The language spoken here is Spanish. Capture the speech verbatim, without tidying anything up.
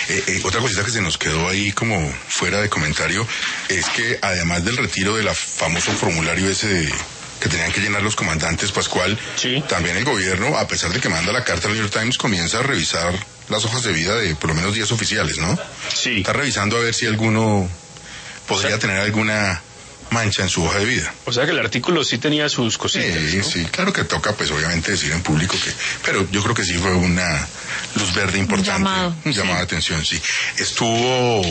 Eh, eh, otra cosita que se nos quedó ahí como fuera de comentario es que además del retiro del famoso formulario ese de, que tenían que llenar los comandantes, Pascual, sí. También el gobierno, a pesar de que manda la carta al New York Times, comienza a revisar las hojas de vida de por lo menos diez oficiales, ¿no? Sí. Está revisando a ver si alguno podría o sea, tener alguna mancha en su hoja de vida. O sea que el artículo sí tenía sus cositas, Sí, ¿no? sí, claro que toca pues obviamente decir en público que, pero yo creo que sí fue una luz verde importante, un llamado, un llamado sí. de atención, sí. Estuvo